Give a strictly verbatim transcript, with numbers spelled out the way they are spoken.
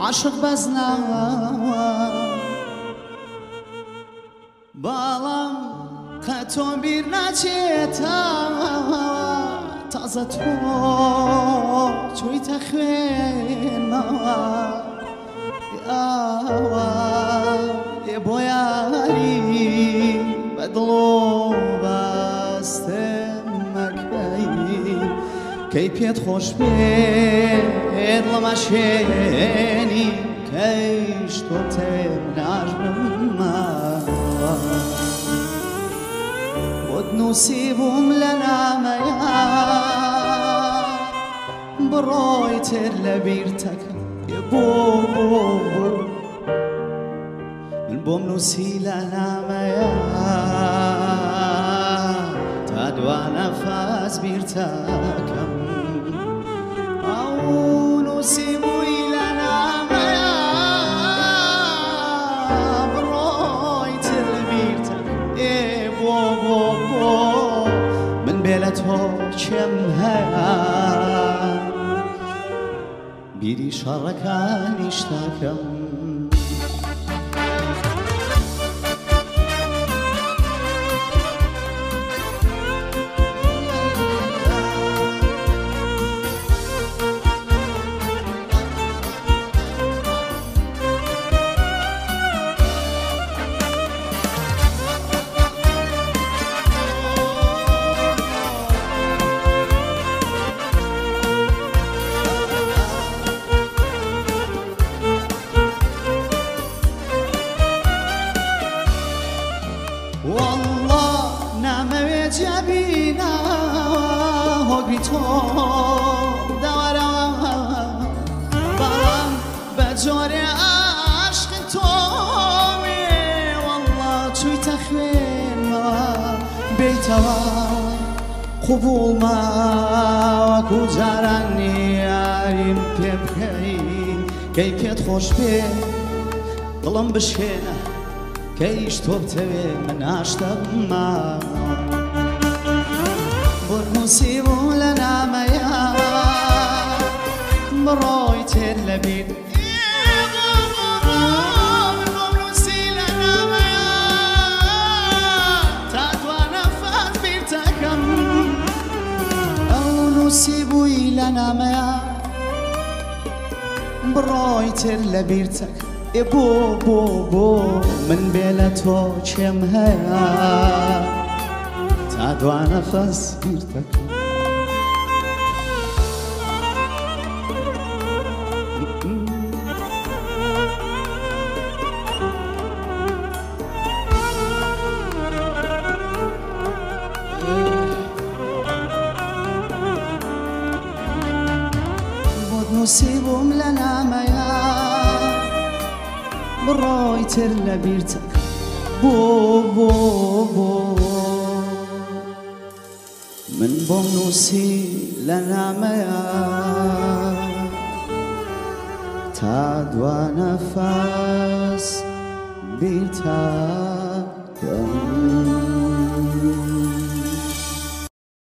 عاشق بەزناوە باڵام قە تۆ بیر ناچێتەوە تازە تۆ چۆیتە خوێنمەوە ئاوا ێ بۆ یاری بەدڵ و بەستم مەکەی کەی پێت خۆش بێت لە مەشێنی کەیش تۆ تێم ناژبمەوە بۆت نووسیبووم لە نامەیە بڕۆی تر لە بیرتەکەم بۆ بۆ من بۆم نووسی لە نامەیە تا دوانە فاز بیرتەکەم ئەو نووسیبووی لە نامەیە بڕۆی تر لە بیرتەکەم ئێ بۆ بۆ بۆ من بێ لە تۆ چێم هەیە بیری شەڕەکانی شتاکەم تۆ داوەرەوە بەڵام بە جۆرێ عاشقی تۆوێ وەڵڵا چوویتە خوێنمەوە بێیتەوە قوبوڵمە وەکو جاران یاریم پێ بکەی کەی پێت خۆش بێ دڵم بشکێنە کەیش تۆ بتەوێ من ئاشتەمە بۆت نووسیبوو لە نامەیە بڕۆی تێر لە بیر من بۆم نووسی لە نامەیە تا توانە فات بیرتەکەم ئەو نووسیبووی لە نامەیە بڕۆی تێر لە بیرتەکەم ئێ بۆ بۆ بۆ من بێ لە تۆ چێم هەیە تا دوانە فەس بیرتەکەم بۆت نووسیبووم لە نامەیە بڕۆی تر لە بیرتەکەم بۆ بۆ بۆ من بۆم نووسی لە نامەیە تا دوانە فاس بیرتەکەم